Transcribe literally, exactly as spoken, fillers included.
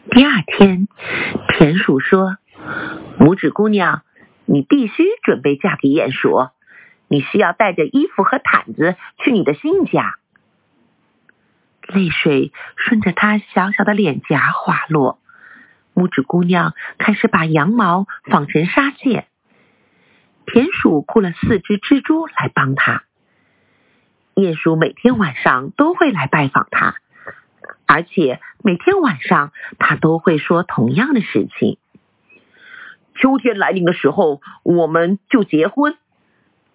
第二天，田鼠说：拇指姑娘，你必须准备嫁给鼹鼠，你需要带着衣服和毯子去你的新家。泪水顺着她小小的脸颊滑落，拇指姑娘开始把羊毛纺成纱线。田鼠雇了四只蜘蛛来帮她。鼹鼠每天晚上都会来拜访她，而且每天晚上他都会说同样的事情。秋天来临的时候，我们就结婚，